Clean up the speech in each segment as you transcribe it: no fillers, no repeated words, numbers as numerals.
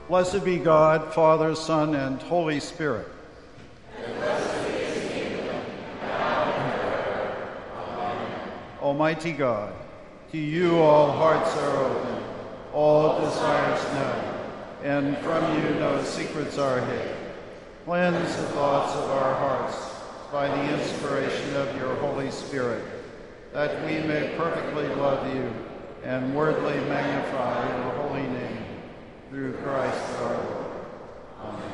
Blessed be God, Father, Son, and Holy Spirit. Almighty God, to you all hearts are open, all desires known, and from you no secrets are hid. Cleanse the thoughts of our hearts by the inspiration of your Holy Spirit, that we may perfectly love you and worthily magnify your holy name, through Christ our Lord. Amen.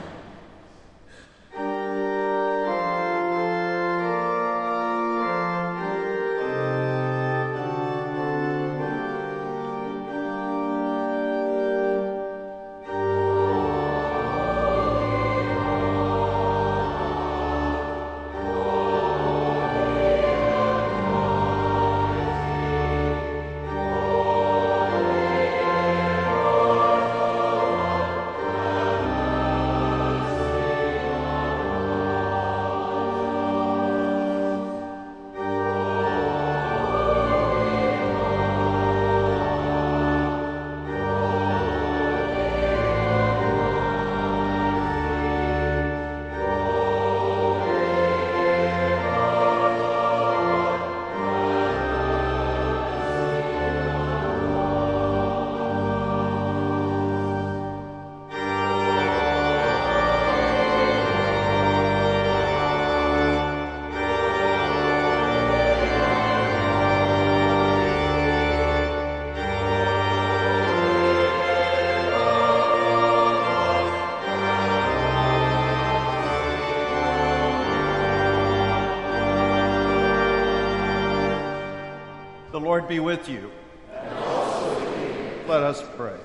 The Lord be with you. And also with you. Let us pray.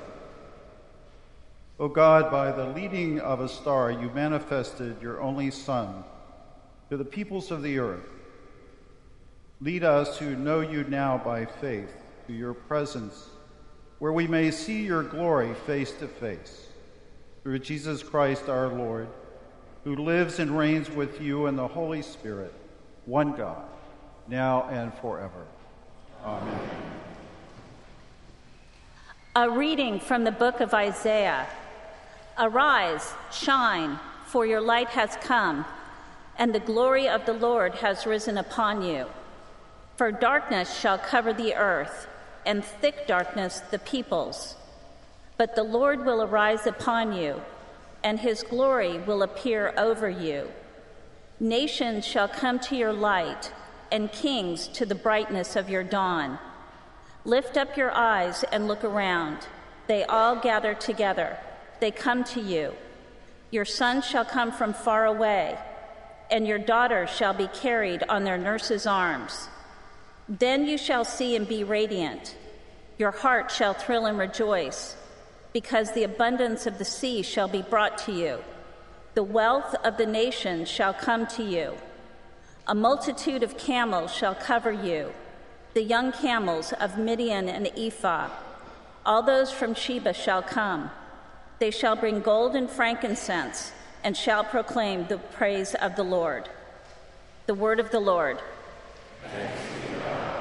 O God, by the leading of a star, you manifested your only Son to the peoples of the earth. Lead us who know you now by faith to your presence, where we may see your glory face to face. Through Jesus Christ our Lord, who lives and reigns with you in the Holy Spirit, one God, now and forever. Amen. A reading from the book of Isaiah. Arise, shine, for your light has come, and the glory of the Lord has risen upon you. For darkness shall cover the earth, and thick darkness the peoples. But the Lord will arise upon you, and his glory will appear over you. Nations shall come to your light, and kings to the brightness of your dawn. Lift up your eyes and look around. They all gather together. They come to you. Your sons shall come from far away, and your daughters shall be carried on their nurses' arms. Then you shall see and be radiant. Your heart shall thrill and rejoice, because the abundance of the sea shall be brought to you. The wealth of the nations shall come to you. A multitude of camels shall cover you, the young camels of Midian and Ephah. All those from Sheba shall come. They shall bring gold and frankincense, and shall proclaim the praise of the Lord. The word of the Lord. Thanks be to God.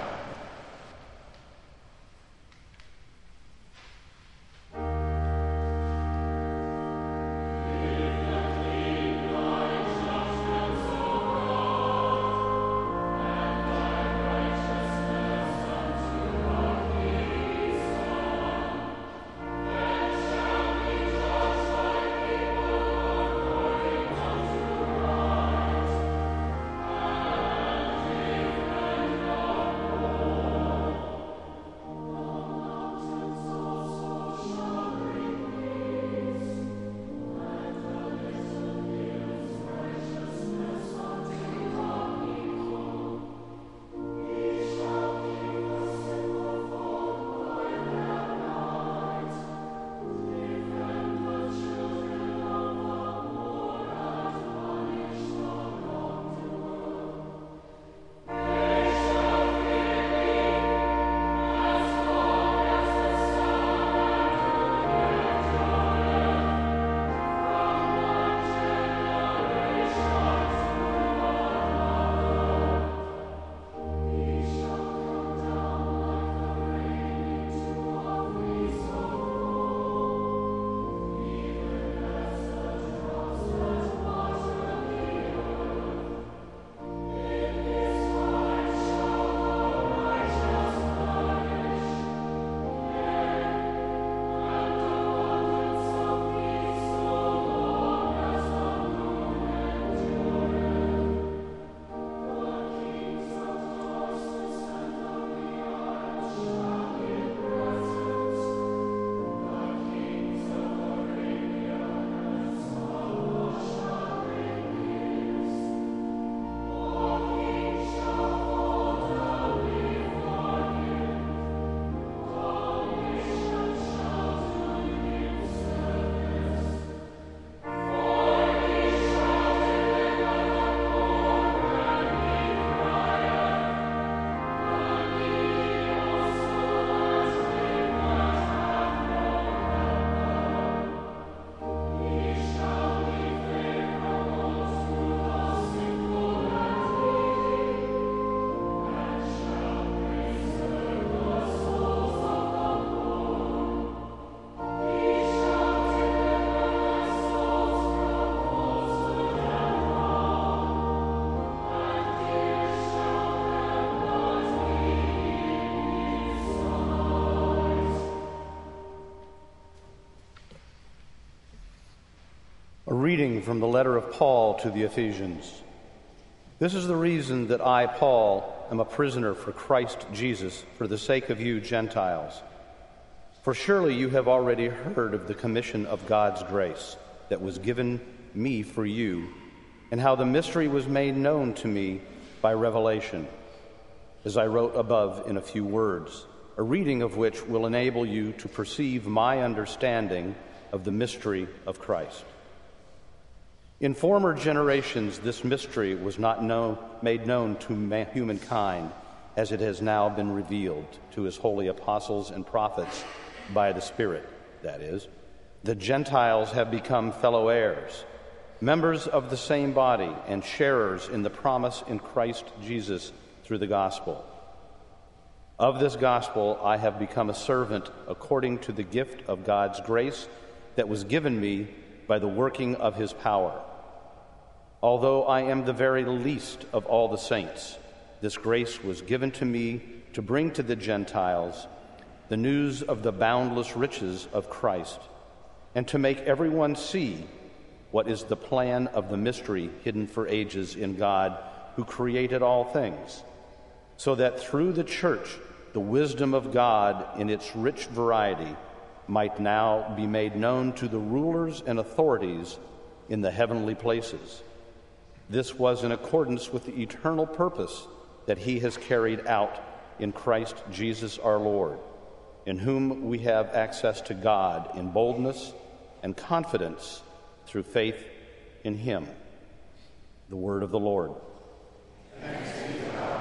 reading from the letter of Paul to the Ephesians. This is the reason that I, Paul, am a prisoner for Christ Jesus for the sake of you Gentiles. For surely you have already heard of the commission of God's grace that was given me for you, and how the mystery was made known to me by revelation, as I wrote above in a few words, a reading of which will enable you to perceive my understanding of the mystery of Christ. In former generations, this mystery was not made known to humankind, as it has now been revealed to his holy apostles and prophets by the Spirit, that is. The Gentiles have become fellow heirs, members of the same body, and sharers in the promise in Christ Jesus through the gospel. Of this gospel I have become a servant according to the gift of God's grace that was given me by the working of his power. Although I am the very least of all the saints, this grace was given to me to bring to the Gentiles the news of the boundless riches of Christ, and to make everyone see what is the plan of the mystery hidden for ages in God, who created all things, so that through the church the wisdom of God in its rich variety might now be made known to the rulers and authorities in the heavenly places. This was in accordance with the eternal purpose that he has carried out in Christ Jesus our Lord, in whom we have access to God in boldness and confidence through faith in him. The word of the Lord. Thanks be to God.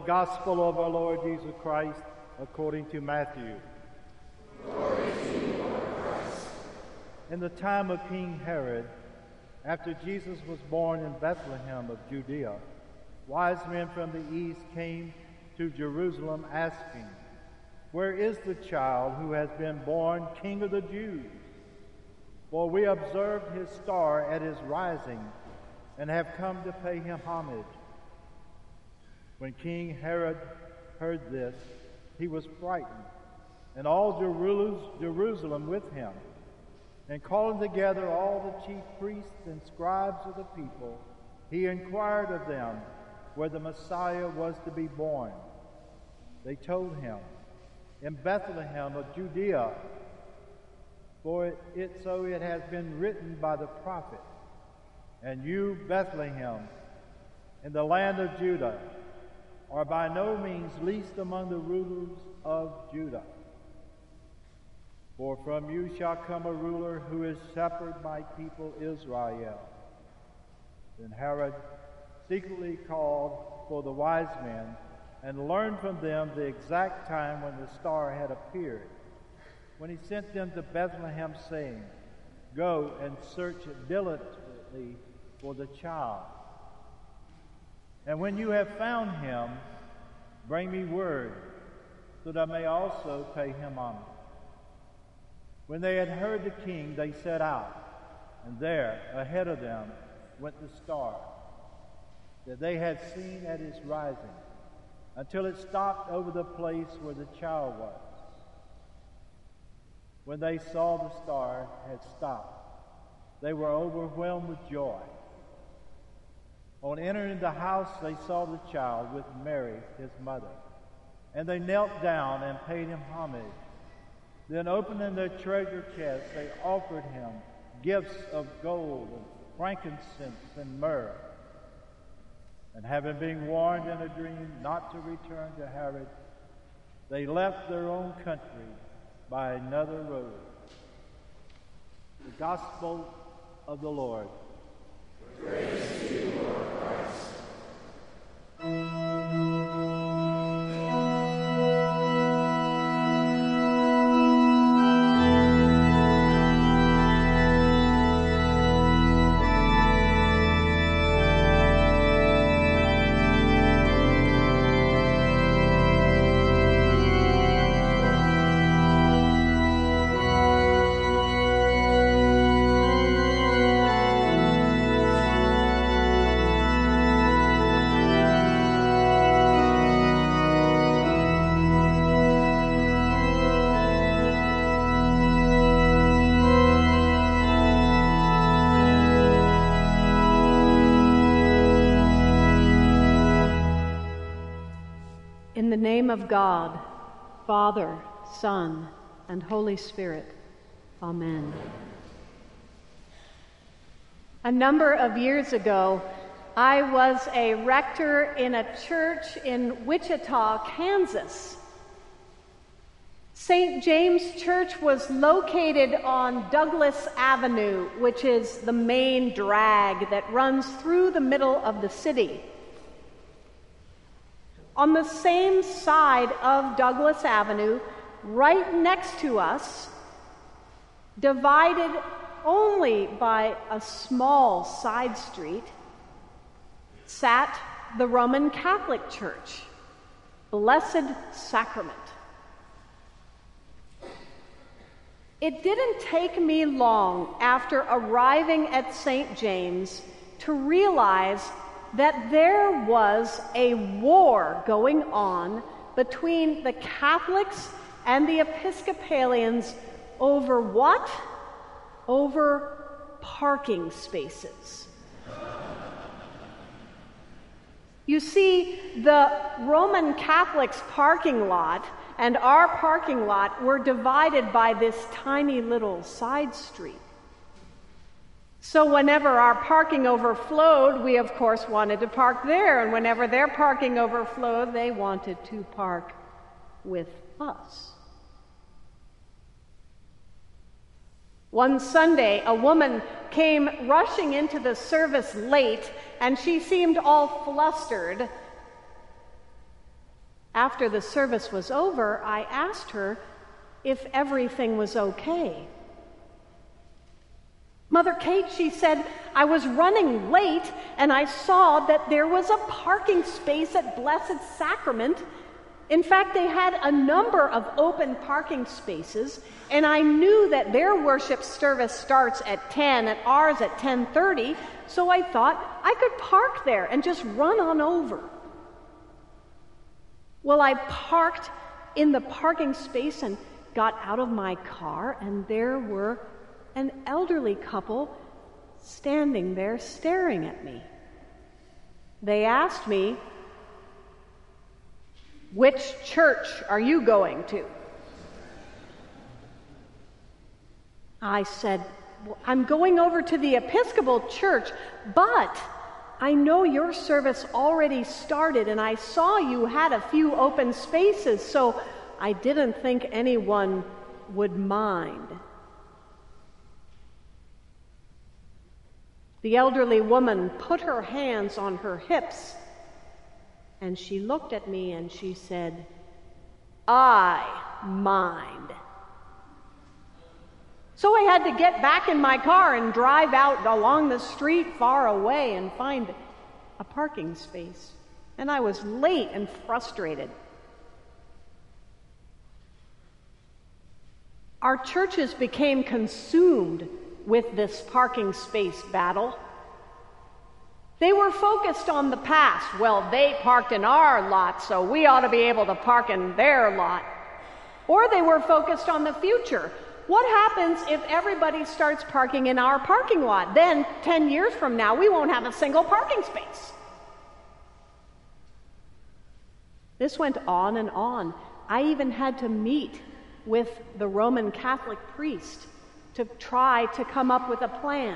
Gospel of our Lord Jesus Christ according to Matthew. Glory to you, Lord Christ. In the time of King Herod, after Jesus was born in Bethlehem of Judea, wise men from the east came to Jerusalem asking, "Where is the child who has been born King of the Jews? For we observed his star at his rising and have come to pay him homage." When King Herod heard this, he was frightened, and all Jerusalem with him. And calling together all the chief priests and scribes of the people, he inquired of them where the Messiah was to be born. They told him, "In Bethlehem of Judea, for it has been written by the prophet, and you, Bethlehem, in the land of Judah, are by no means least among the rulers of Judah. For from you shall come a ruler who is shepherd my people Israel." Then Herod secretly called for the wise men and learned from them the exact time when the star had appeared. When he sent them to Bethlehem, saying, "Go and search diligently for the child. And when you have found him, bring me word, so that I may also pay him homage." When they had heard the king, they set out, and there, ahead of them, went the star that they had seen at his rising, until it stopped over the place where the child was. When they saw the star had stopped, they were overwhelmed with joy. On entering the house, they saw the child with Mary, his mother, and they knelt down and paid him homage. Then, opening their treasure chests, they offered him gifts of gold and frankincense and myrrh. And having been warned in a dream not to return to Herod, they left their own country by another road. The Gospel of the Lord. Praise to you, Lord Christ. In the name of God, Father, Son, and Holy Spirit. Amen. A number of years ago, I was a rector in a church in Wichita, Kansas. St. James Church was located on Douglas Avenue, which is the main drag that runs through the middle of the city. On the same side of Douglas Avenue, right next to us, divided only by a small side street, sat the Roman Catholic Church, Blessed Sacrament. It didn't take me long after arriving at St. James to realize that there was a war going on between the Catholics and the Episcopalians over what? Over parking spaces. You see, the Roman Catholics' parking lot and our parking lot were divided by this tiny little side street. So whenever our parking overflowed, we of course wanted to park there, and whenever their parking overflowed, they wanted to park with us. One Sunday, a woman came rushing into the service late, and she seemed all flustered. After the service was over, I asked her if everything was okay. Mother Kate, she said, I was running late and I saw that there was a parking space at Blessed Sacrament. In fact, they had a number of open parking spaces, and I knew that their worship service starts at 10 and ours at 10:30, so I thought I could park there and just run on over. Well, I parked in the parking space and got out of my car, and there were an elderly couple standing there staring at me. They asked me, "Which church are you going to?" I said, "Well, I'm going over to the Episcopal Church, but I know your service already started and I saw you had a few open spaces, so I didn't think anyone would mind." The elderly woman put her hands on her hips and she looked at me and she said, "I mind." So I had to get back in my car and drive out along the street far away and find a parking space. And I was late and frustrated. Our churches became consumed with this parking space battle. They were focused on the past. Well, they parked in our lot, so we ought to be able to park in their lot. Or they were focused on the future. What happens if everybody starts parking in our parking lot? Then, 10 years from now, we won't have a single parking space. This went on and on. I even had to meet with the Roman Catholic priest to try to come up with a plan.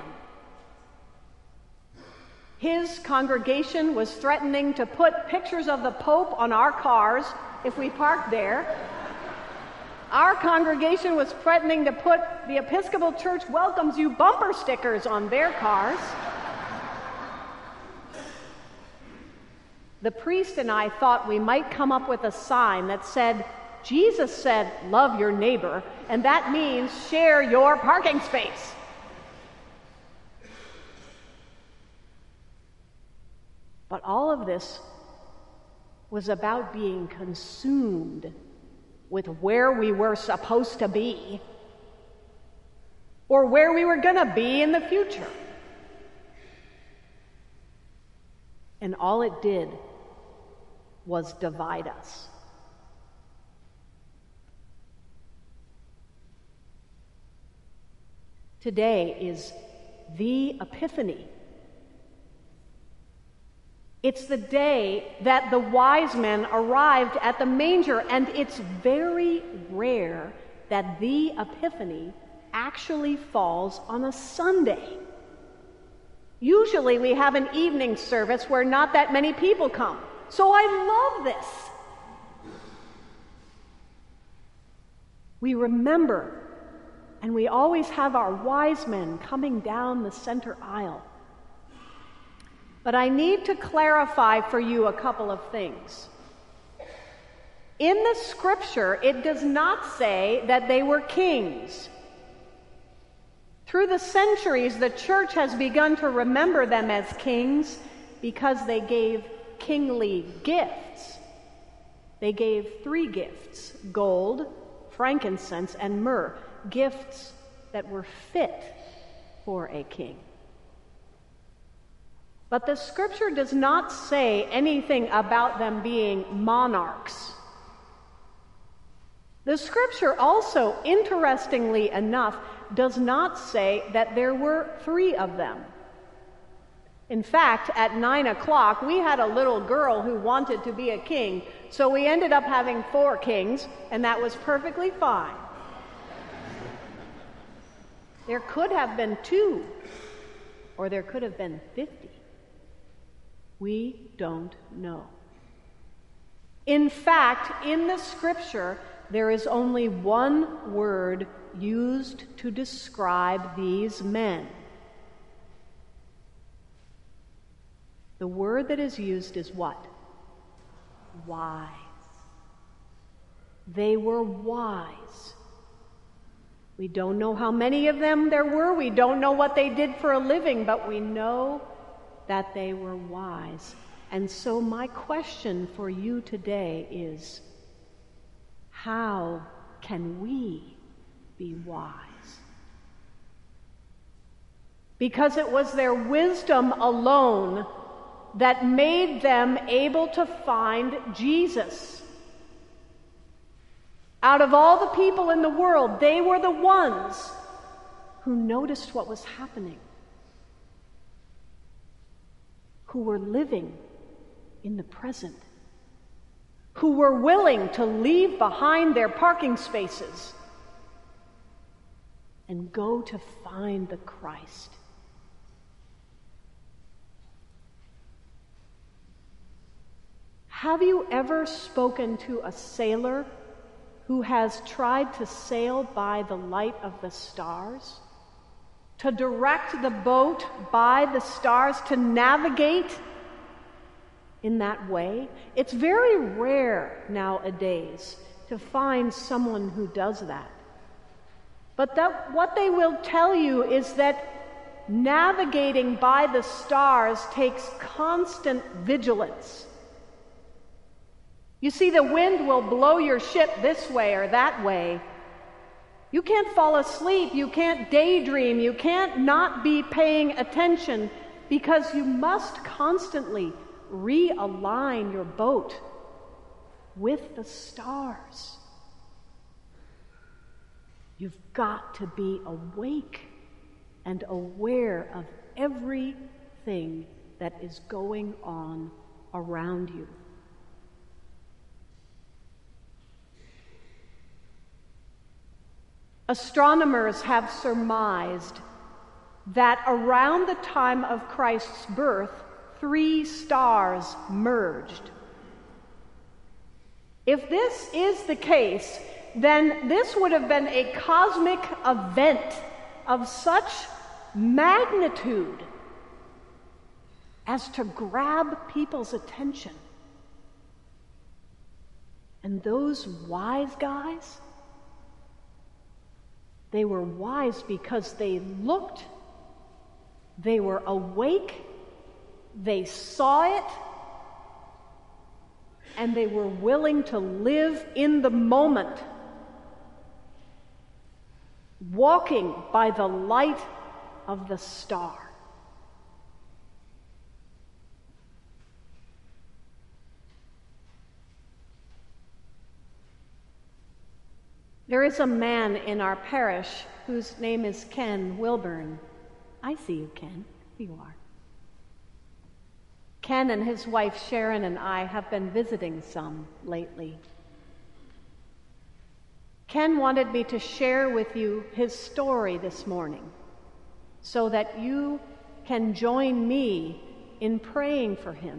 His congregation was threatening to put pictures of the Pope on our cars if we parked there. Our congregation was threatening to put the Episcopal Church welcomes you bumper stickers on their cars. The priest and I thought we might come up with a sign that said, "Jesus said, love your neighbor, and that means share your parking space." But all of this was about being consumed with where we were supposed to be or where we were going to be in the future. And all it did was divide us. Today is the Epiphany. It's the day that the wise men arrived at the manger, and it's very rare that the Epiphany actually falls on a Sunday. Usually we have an evening service where not that many people come. So I love this. We remember, and we always have our wise men coming down the center aisle. But I need to clarify for you a couple of things. In the scripture, it does not say that they were kings. Through the centuries, the church has begun to remember them as kings because they gave kingly gifts. They gave 3 gifts: gold, frankincense, and myrrh, gifts that were fit for a king. But the scripture does not say anything about them being monarchs. The scripture also, interestingly enough, does not say that there were 3 of them. In fact, at 9 o'clock, we had a little girl who wanted to be a king, so we ended up having 4 kings, and that was perfectly fine. There could have been 2, or there could have been 50. We don't know. In fact, in the scripture, there is only one word used to describe these men. The word that is used is what? Wise. They were wise. We don't know how many of them there were. We don't know what they did for a living, but we know that they were wise. And so my question for you today is, how can we be wise? Because it was their wisdom alone that made them able to find Jesus. Out of all the people in the world, they were the ones who noticed what was happening, who were living in the present, who were willing to leave behind their parking spaces and go to find the Christ. Have you ever spoken to a sailor who has tried to sail by the light of the stars? To direct the boat by the stars, to navigate in that way? It's very rare nowadays to find someone who does that. But what they will tell you is that navigating by the stars takes constant vigilance. You see, the wind will blow your ship this way or that way. You can't fall asleep, you can't daydream, you can't not be paying attention, because you must constantly realign your boat with the stars. You've got to be awake and aware of everything that is going on around you. Astronomers have surmised that around the time of Christ's birth, 3 stars merged. If this is the case, then this would have been a cosmic event of such magnitude as to grab people's attention. And those wise guys, they were wise because they looked, they were awake, they saw it, and they were willing to live in the moment, walking by the light of the star. There is a man in our parish whose name is Ken Wilburn. I see you, Ken. Here you are. Ken and his wife Sharon and I have been visiting some lately. Ken wanted me to share with you his story this morning so that you can join me in praying for him.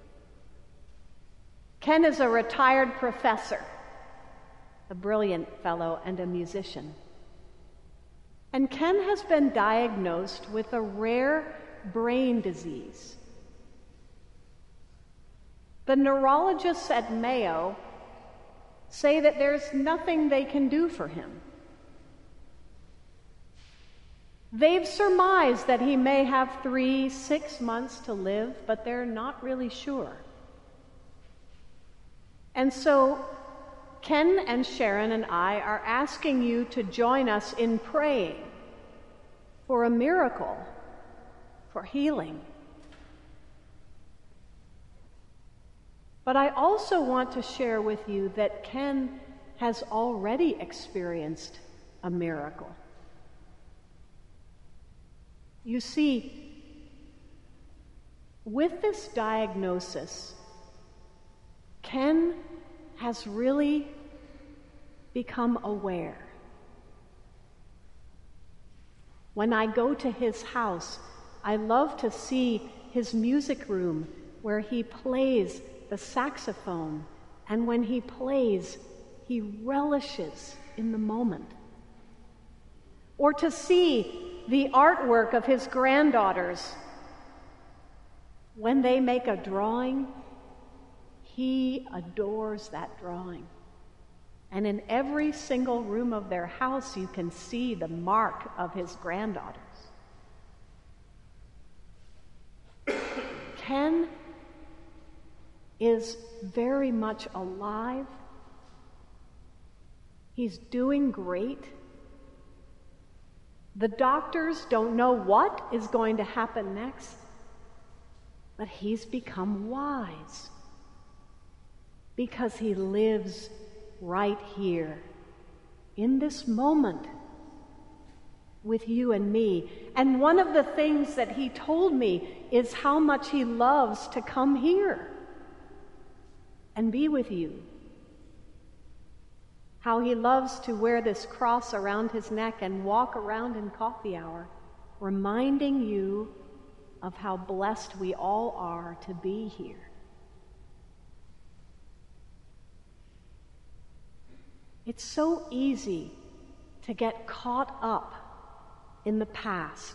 Ken is a retired professor, a brilliant fellow and a musician. And Ken has been diagnosed with a rare brain disease. The neurologists at Mayo say that there's nothing they can do for him. They've surmised that he may have 3-6 months to live, but they're not really sure. And so Ken and Sharon and I are asking you to join us in praying for a miracle, for healing. But I also want to share with you that Ken has already experienced a miracle. You see, with this diagnosis, Ken has really become aware. When I go to his house, I love to see his music room where he plays the saxophone, and when he plays, he relishes in the moment. Or to see the artwork of his granddaughters. When they make a drawing, he adores that drawing. And in every single room of their house, you can see the mark of his granddaughters. Ken is very much alive. He's doing great. The doctors don't know what is going to happen next, but he's become wise because he lives right here in this moment with you and me. And one of the things that he told me is how much he loves to come here and be with you. How he loves to wear this cross around his neck and walk around in coffee hour, reminding you of how blessed we all are to be here. It's so easy to get caught up in the past,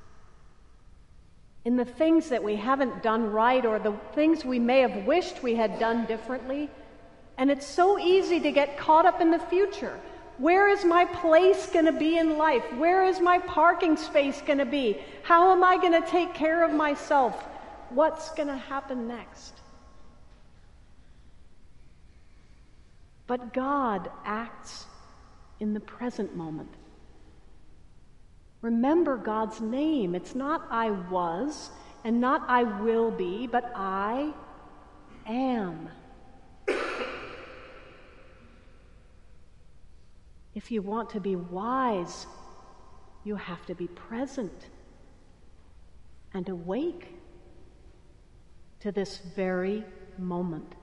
in the things that we haven't done right or the things we may have wished we had done differently. And it's so easy to get caught up in the future. Where is my place going to be in life? Where is my parking space going to be? How am I going to take care of myself? What's going to happen next? But God acts in the present moment. Remember God's name. It's not I was and not I will be, but I am. If you want to be wise, you have to be present and awake to this very moment.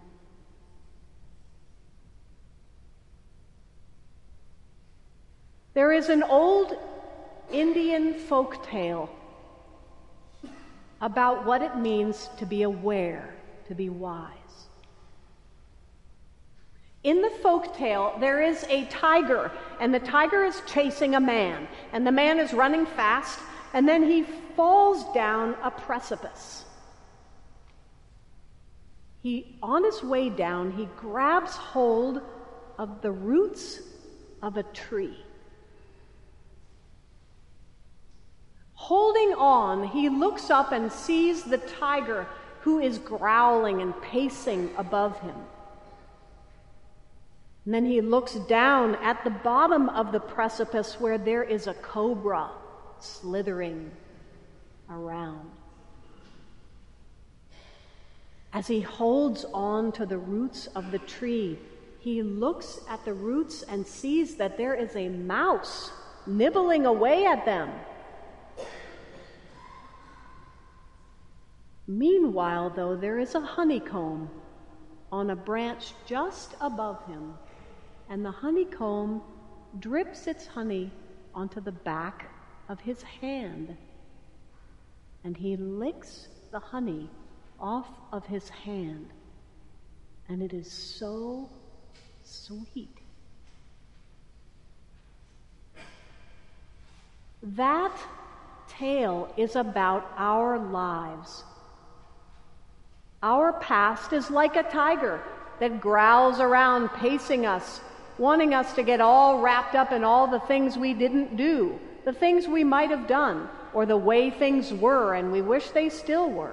There is an old Indian folk tale about what it means to be aware, to be wise. In the folk tale, there is a tiger, and the tiger is chasing a man, and the man is running fast, and then he falls down a precipice. On his way down, he grabs hold of the roots of a tree. Holding on, he looks up and sees the tiger who is growling and pacing above him. And then he looks down at the bottom of the precipice where there is a cobra slithering around. As he holds on to the roots of the tree, he looks at the roots and sees that there is a mouse nibbling away at them. Meanwhile, though, there is a honeycomb on a branch just above him, and the honeycomb drips its honey onto the back of his hand, and he licks the honey off of his hand, and it is so sweet. That tale is about our lives. Our past is like a tiger that growls around, pacing us, wanting us to get all wrapped up in all the things we didn't do, the things we might have done, or the way things were and we wish they still were.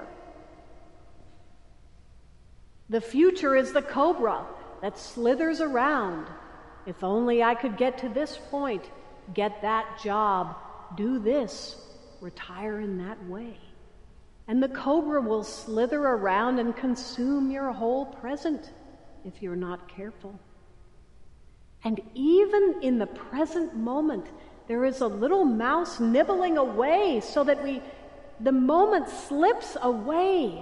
The future is the cobra that slithers around. If only I could get to this point, get that job, do this, retire in that way. And the cobra will slither around and consume your whole present if you're not careful. And even in the present moment, there is a little mouse nibbling away so that the moment slips away.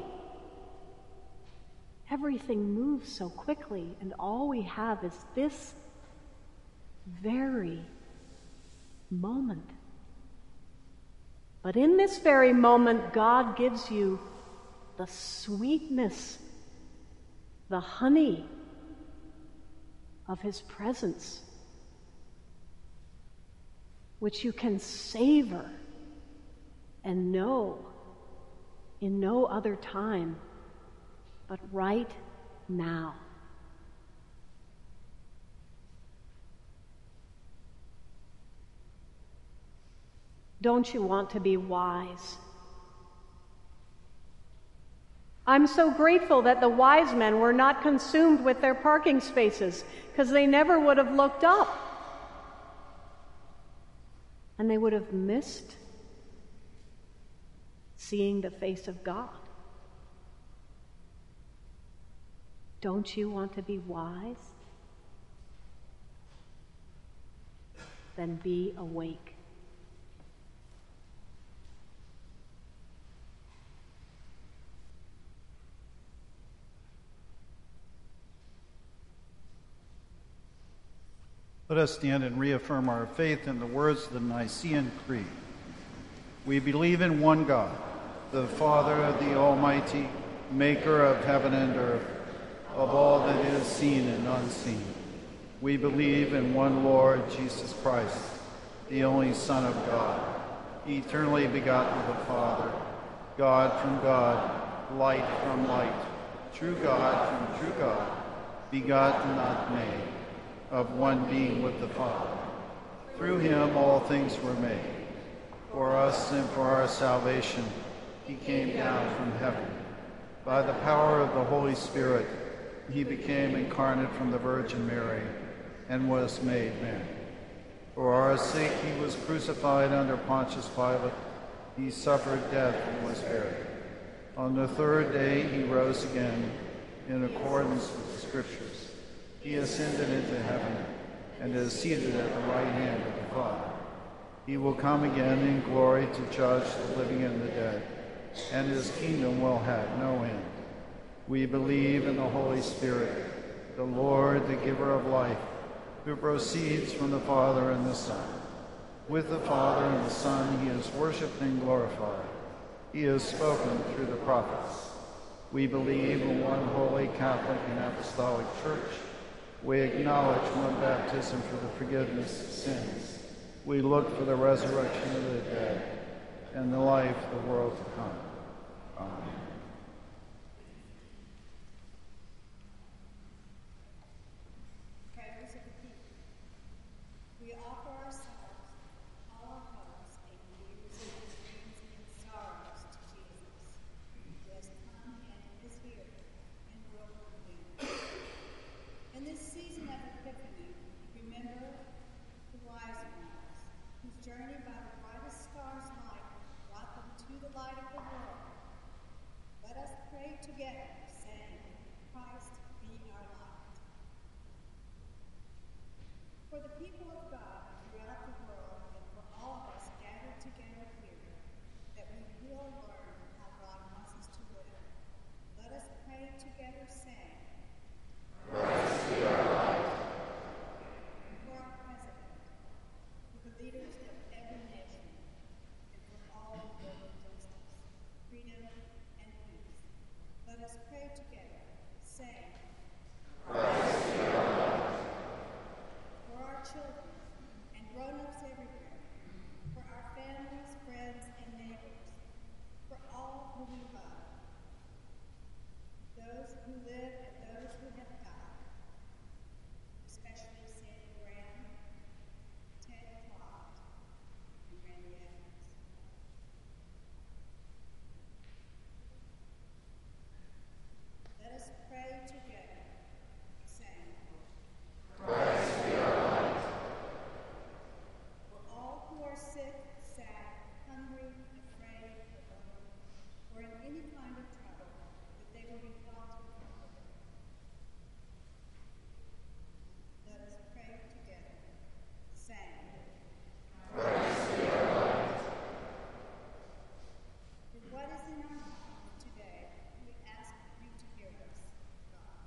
Everything moves so quickly, and all we have is this very moment. But in this very moment, God gives you the sweetness, the honey of His presence, which you can savor and know in no other time but right now. Don't you want to be wise? I'm so grateful that the wise men were not consumed with their parking spaces, because they never would have looked up. And they would have missed seeing the face of God. Don't you want to be wise? Then be awake. Let us stand and reaffirm our faith in the words of the Nicene Creed. We believe in one God, the Father of the Almighty, maker of heaven and earth, of all that is seen and unseen. We believe in one Lord Jesus Christ, the only Son of God, eternally begotten of the Father, God from God, light from light, true God from true God, begotten, not made, of one being with the Father. Through him all things were made. For us and for our salvation, he came down from heaven. By the power of the Holy Spirit, he became incarnate from the Virgin Mary and was made man. For our sake he was crucified under Pontius Pilate. He suffered death and was buried. On the third day he rose again in accordance with the Scriptures. He ascended into heaven and is seated at the right hand of the Father. He will come again in glory to judge the living and the dead, and his kingdom will have no end. We believe in the Holy Spirit, the Lord, the giver of life, who proceeds from the Father and the Son. With the Father and the Son he is worshipped and glorified. He has spoken through the prophets. We believe in one holy Catholic and Apostolic Church. We acknowledge one baptism for the forgiveness of sins. We look for the resurrection of the dead and the life of the world to come. Amen. Prayers of the people. We offer ourselves, all our hopes and fears and dreams and sorrows to Jesus, who has come and is here and will reveal. In this season of Epiphany, remember the wise ones, whose journey by the brightest star's light brought them to the light of the world. Let us pray together, saying, Christ be our light. For the people of God throughout the world, and for all of us gathered together here, that we will learn how God wants us to live. Let us pray together, saying, Christ be our light. For our president, for the leaders of every nation, and for all who live in justice, freedom, and peace. Let us pray together, saying, Christ be our light. for our children and grown-ups everywhere, for our families, friends, and neighbors, for all who we love, those who live and those who have died, especially Sandy Graham, Ted Clark, and Randy Evans. Let us pray together, saying, Christ be our light. for all who are sick, sad, hungry, afraid, alone, or in any kind of trouble, that they will be brought to comfort. Let us pray together, saying, Christ be our light. for what is in our heart today, we ask you to hear us, God.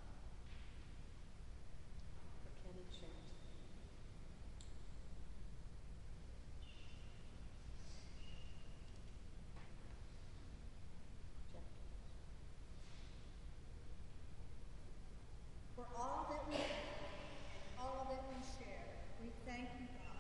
For Kenny Church. For all that we have and all that we share, we thank you, God.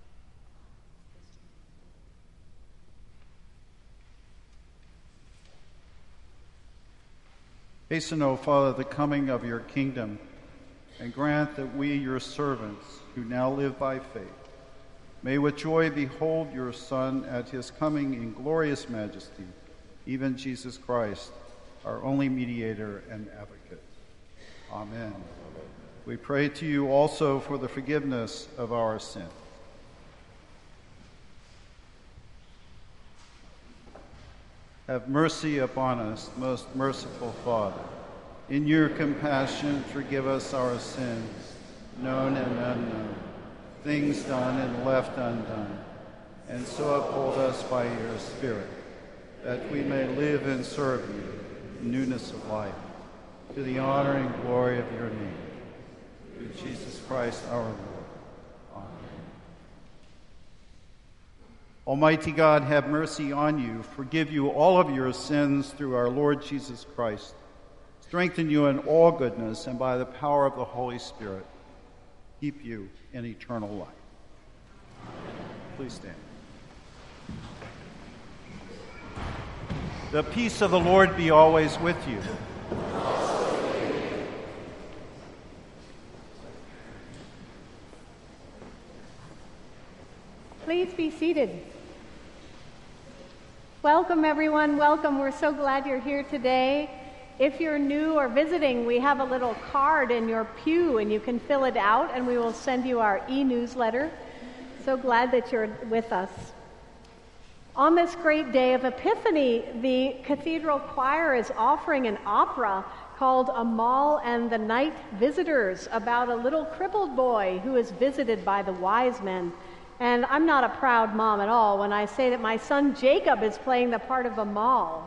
Hasten, O Father, the coming of your kingdom, and grant that we, your servants, who now live by faith, may with joy behold your Son at his coming in glorious majesty, even Jesus Christ, our only mediator and advocate. Amen. We pray to you also for the forgiveness of our sins. Have mercy upon us, most merciful Father. In your compassion, forgive us our sins, known and unknown, things done and left undone, and so uphold us by your Spirit, that we may live and serve you in newness of life, to the honor and glory of your name. Through Jesus Christ our Lord. Amen. Almighty God, have mercy on you, forgive you all of your sins through our Lord Jesus Christ, strengthen you in all goodness, and by the power of the Holy Spirit, keep you in eternal life. Please stand. The peace of the Lord be always with you. Please be seated. Welcome, everyone. Welcome. We're so glad you're here today. If you're new or visiting, we have a little card in your pew, and you can fill it out, and we will send you our e-newsletter. So glad that you're with us. On this great day of Epiphany, the Cathedral Choir is offering an opera called Amal and the Night Visitors, about a little crippled boy who is visited by the wise men. And I'm not a proud mom at all when I say that my son Jacob is playing the part of Amal.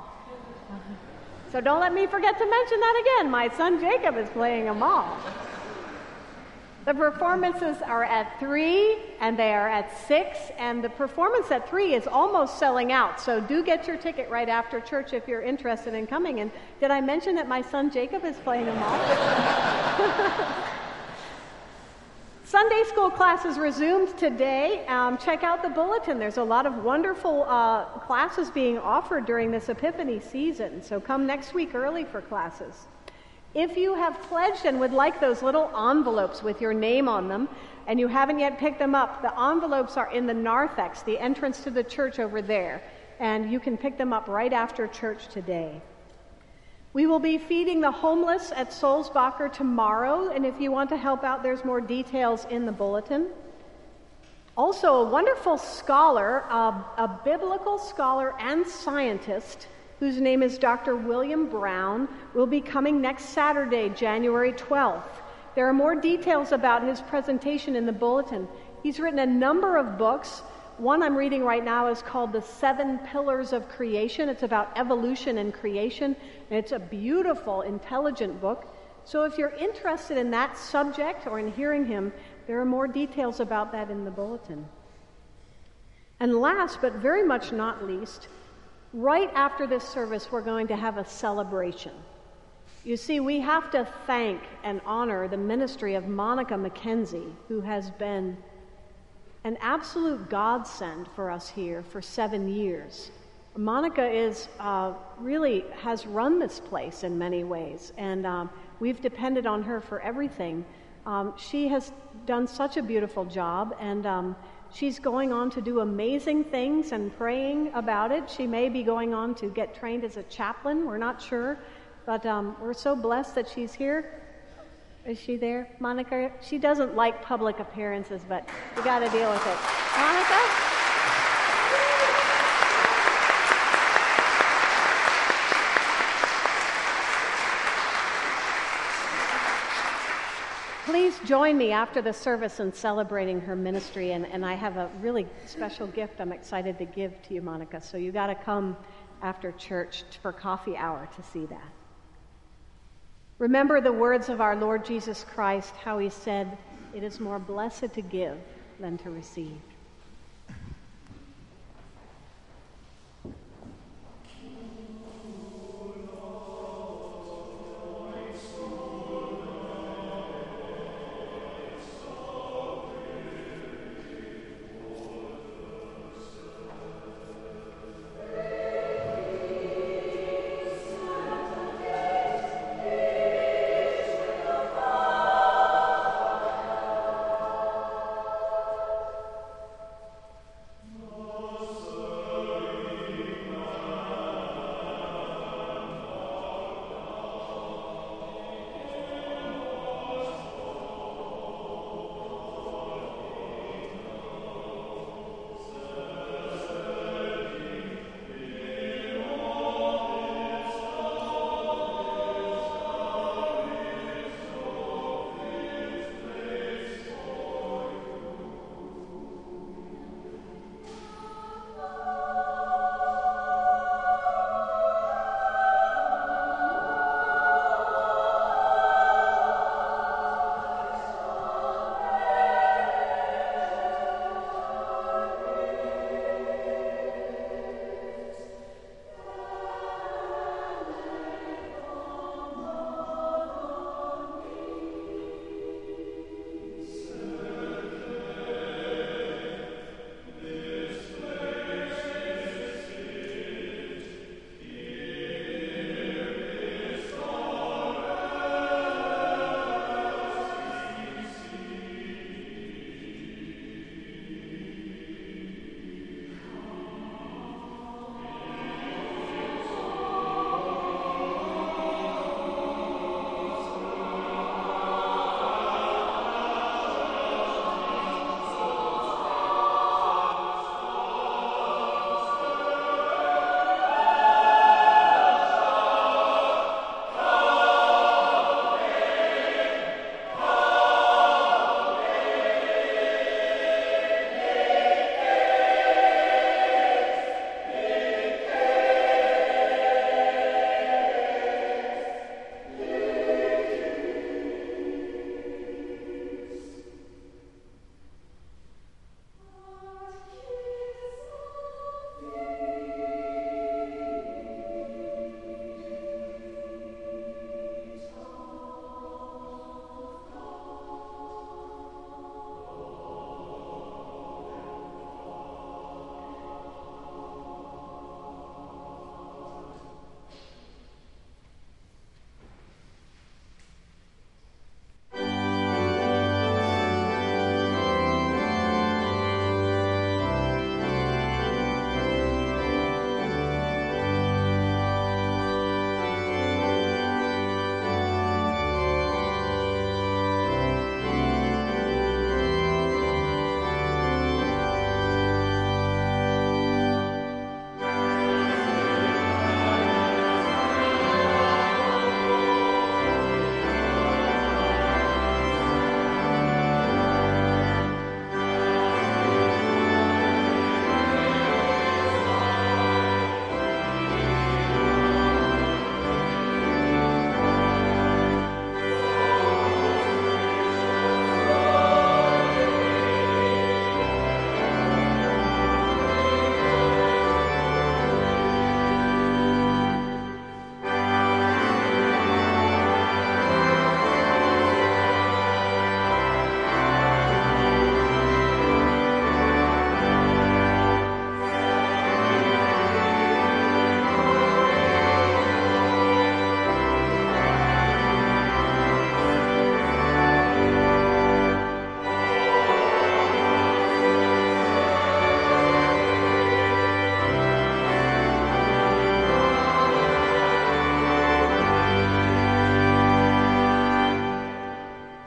So don't let me forget to mention that again. My son Jacob is playing Amal. The performances are at 3 and they are at 6, and the performance at 3 is almost selling out. So do get your ticket right after church if you're interested in coming. And did I mention that my son Jacob is playing Amal? Sunday school classes resumed today. Check out the bulletin. There's a lot of wonderful classes being offered during this Epiphany season. So come next week early for classes. If you have pledged and would like those little envelopes with your name on them, and you haven't yet picked them up, the envelopes are in the narthex, the entrance to the church over there. And you can pick them up right after church today. We will be feeding the homeless at Solsbacher tomorrow, and if you want to help out, there's more details in the bulletin. Also, a wonderful scholar, a biblical scholar and scientist, whose name is Dr. William Brown, will be coming next Saturday, January 12th. There are more details about his presentation in the bulletin. He's written a number of books. One I'm reading right now is called The 7 Pillars of Creation. It's about evolution and creation, and it's a beautiful, intelligent book. So if you're interested in that subject or in hearing him, there are more details about that in the bulletin. And last, but very much not least, right after this service, we're going to have a celebration. You see, we have to thank and honor the ministry of Monica McKenzie, who has been an absolute godsend for us here for 7 years. Monica really has run this place in many ways, and we've depended on her for everything. She has done such a beautiful job, and she's going on to do amazing things and praying about it. She may be going on to get trained as a chaplain. We're not sure, but we're so blessed that she's here. Is she there? Monica? She doesn't like public appearances, but we got to deal with it. Monica? Please join me after the service in celebrating her ministry, and I have a really special gift I'm excited to give to you, Monica. So you got to come after church for coffee hour to see that. Remember the words of our Lord Jesus Christ, how he said, "It is more blessed to give than to receive."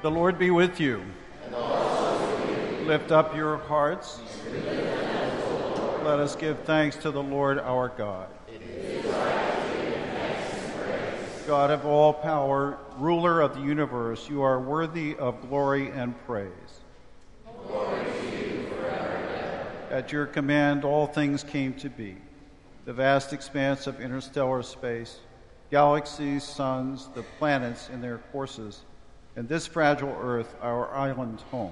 The Lord be with you. And also with you. Lift up your hearts. Let us give thanks to the Lord our God. It is right to give thanks and praise. God of all power, ruler of the universe, you are worthy of glory and praise. Glory to you forever and ever. At your command, all things came to be. The vast expanse of interstellar space, galaxies, suns, the planets in their courses, and this fragile earth, our island home.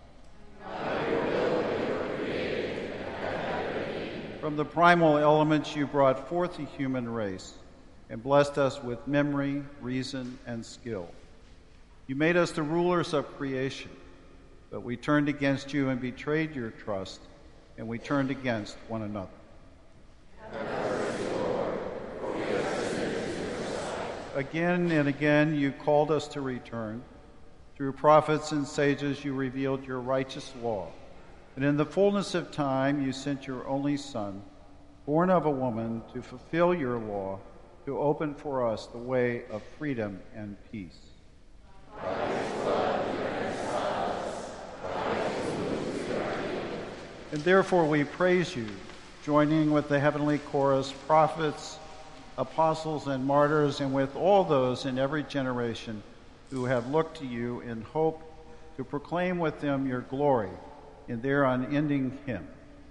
From the primal elements you brought forth the human race and blessed us with memory, reason, and skill. You made us the rulers of creation, but we turned against you and betrayed your trust, and we turned against one another. Again and again you called us to return. Through prophets and sages you revealed your righteous law. And in the fullness of time you sent your only Son, born of a woman, to fulfill your law, to open for us the way of freedom and peace. And therefore we praise you, joining with the heavenly chorus, prophets, apostles, and martyrs, and with all those in every generation who have looked to you in hope to proclaim with them your glory in their unending hymn.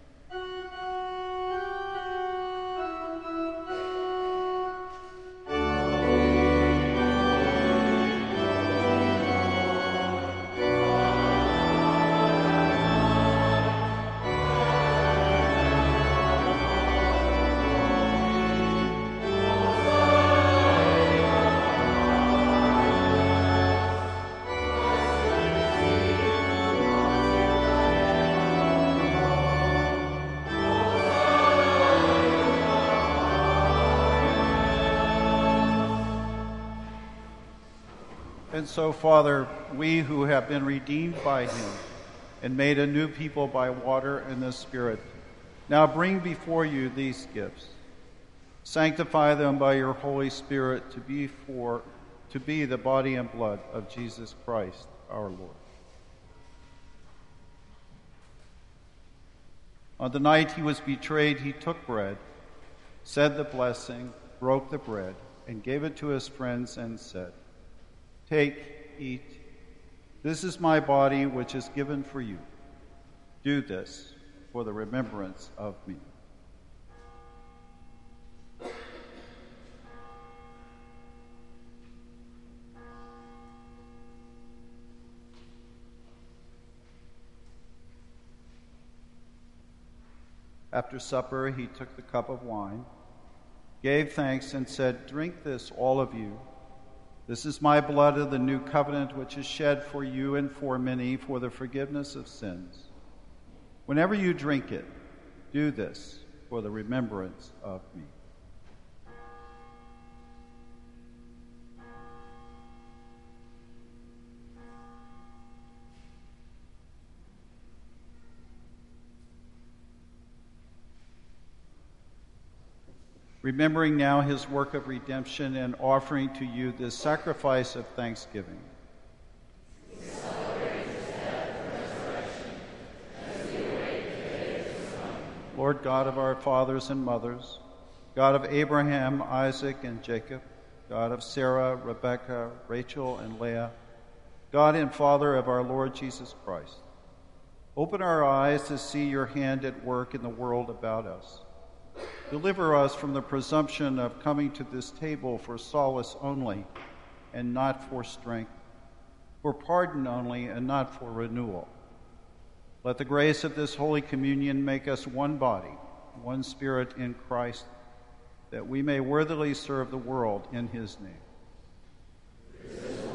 And so, Father, we who have been redeemed by him and made a new people by water and the Spirit, now bring before you these gifts. Sanctify them by your Holy Spirit to be the body and blood of Jesus Christ, our Lord. On the night he was betrayed, he took bread, said the blessing, broke the bread, and gave it to his friends and said, "Take, eat. This is my body, which is given for you. Do this for the remembrance of me." After supper, he took the cup of wine, gave thanks, and said, "Drink this, all of you. This is my blood of the new covenant, which is shed for you and for many for the forgiveness of sins. Whenever you drink it, do this for the remembrance of me." Remembering now his work of redemption and offering to you this sacrifice of thanksgiving. We celebrate his death and resurrection as we await the day of his coming. Lord God of our fathers and mothers, God of Abraham, Isaac, and Jacob, God of Sarah, Rebekah, Rachel, and Leah, God and Father of our Lord Jesus Christ, open our eyes to see your hand at work in the world about us. Deliver us from the presumption of coming to this table for solace only and not for strength, for pardon only and not for renewal. Let the grace of this Holy Communion make us one body, one spirit in Christ, that we may worthily serve the world in his name.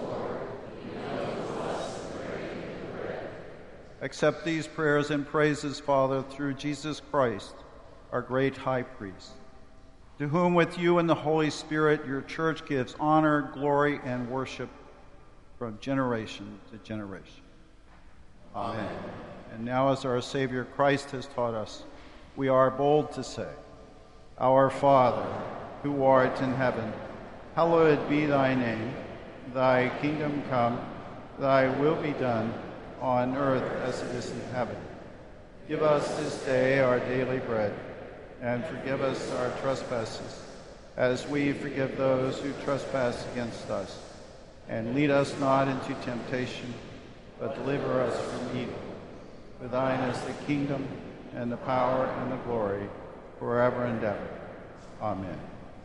Accept these prayers and praises, Father, through Jesus Christ, our great high priest, to whom with you and the Holy Spirit your church gives honor, glory, and worship from generation to generation. Amen. And now, as our Savior Christ has taught us, we are bold to say, "Our Father, who art in heaven, hallowed be thy name. Thy kingdom come, Thy will be done on earth as it is in heaven. Give us this day our daily bread, and forgive us our trespasses, as we forgive those who trespass against us. And lead us not into temptation, but deliver us from evil. For thine is the kingdom, and the power, and the glory, forever and ever. Amen.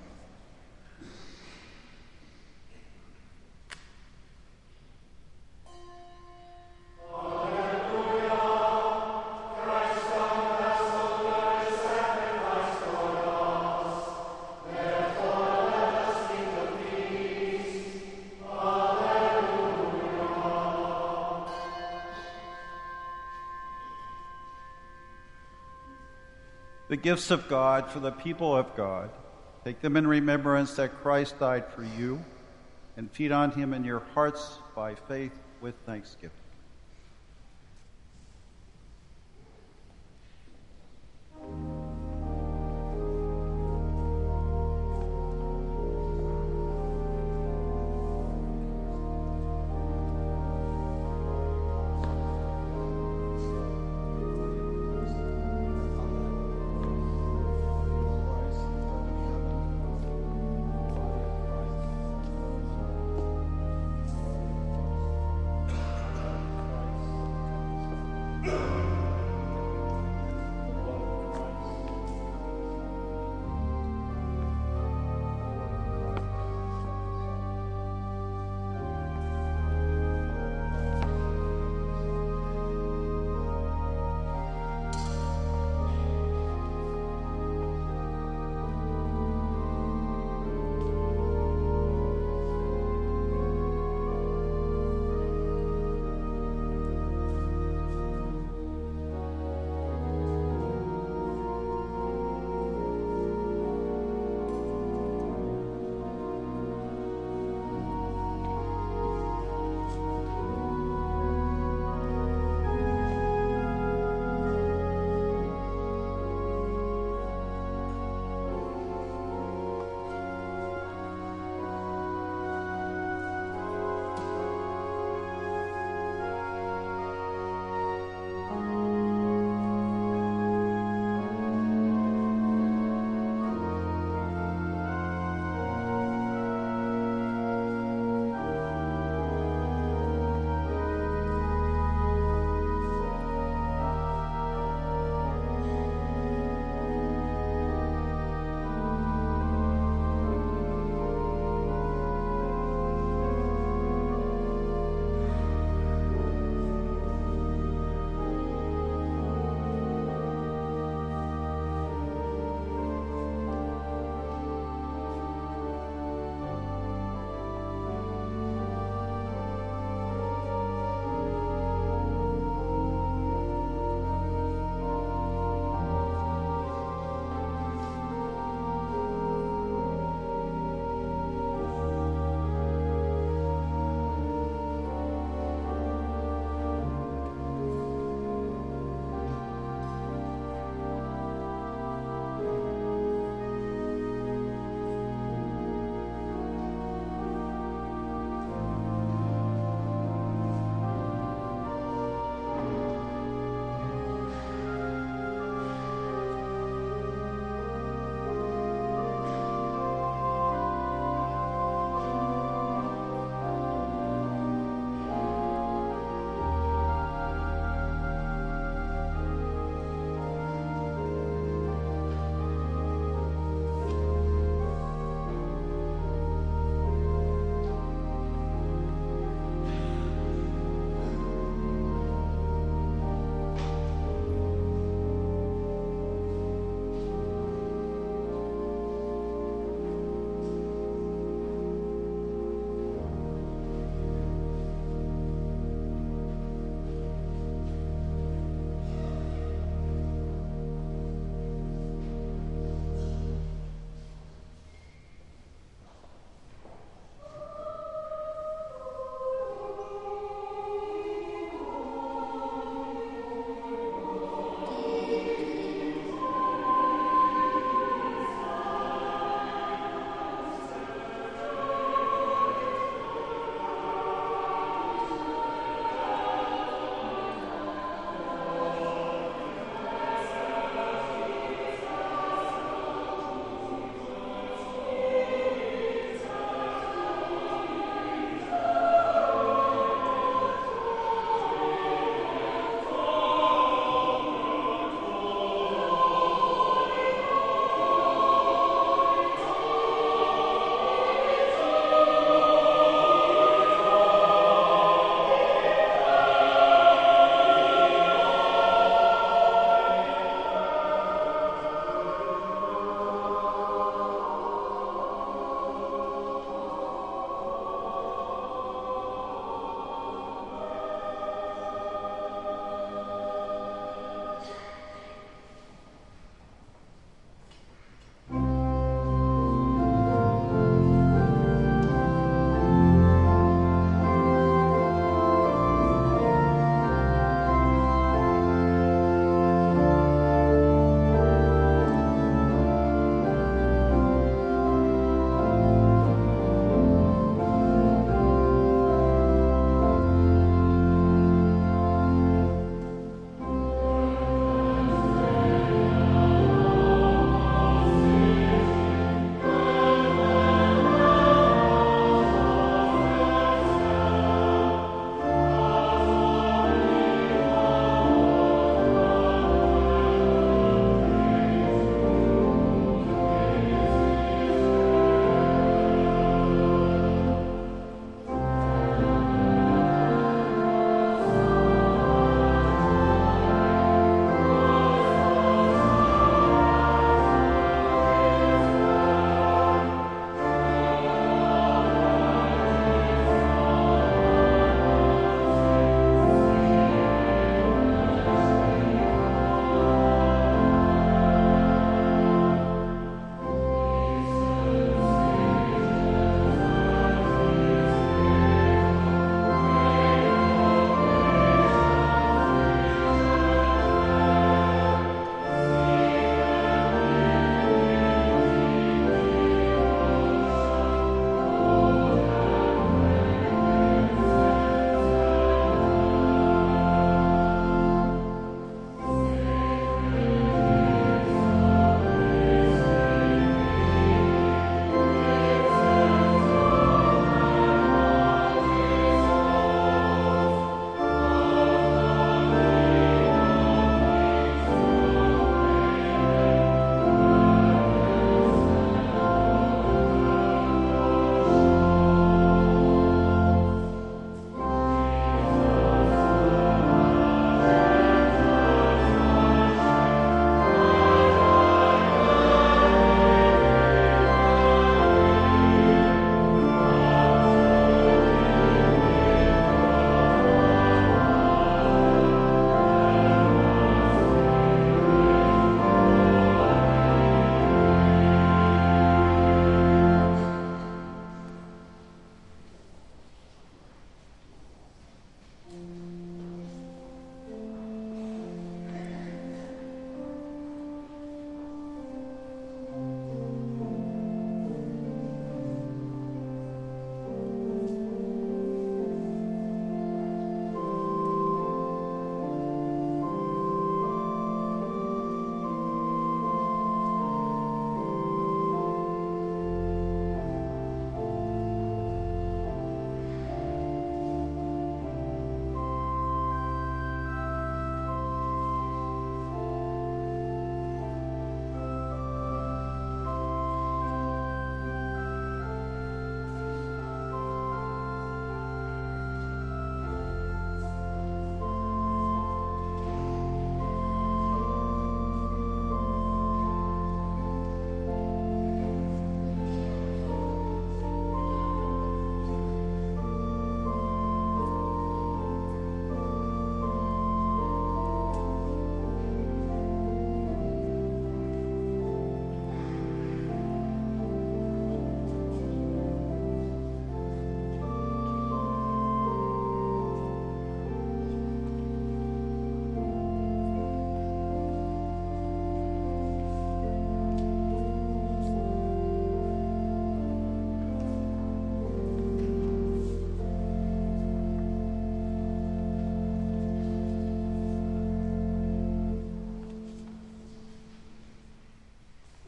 The gifts of God for the people of God. Take them in remembrance that Christ died for you, and feed on him in your hearts by faith with thanksgiving.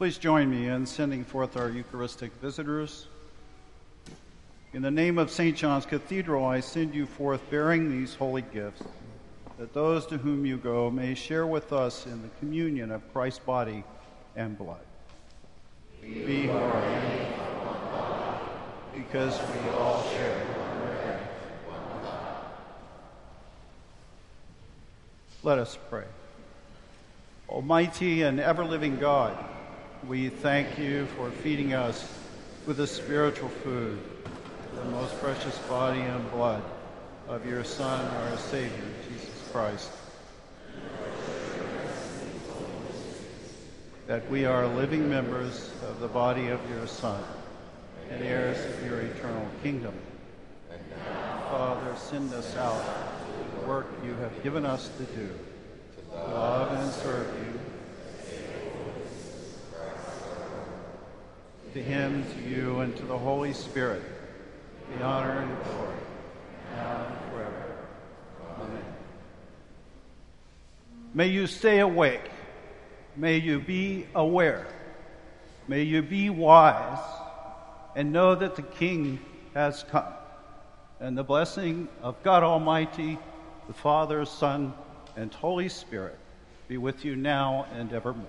Please join me in sending forth our Eucharistic visitors. In the name of St. John's Cathedral, I send you forth bearing these holy gifts, that those to whom you go may share with us in the communion of Christ's body and blood. We who are many, because we all share one bread, one body. Let us pray. Almighty and ever-living God, we thank you for feeding us with the spiritual food, the most precious body and blood of your Son, our Savior, Jesus Christ. That we are living members of the body of your Son and heirs of your eternal kingdom. Father, send us out to the work you have given us to do, to love and serve you. To him, to you, and to the Holy Spirit, the honor and glory, now and forever. Amen. May you stay awake. May you be aware. May you be wise and know that the King has come. And the blessing of God Almighty, the Father, Son, and Holy Spirit be with you now and evermore.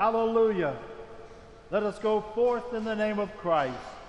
Hallelujah. Let us go forth in the name of Christ.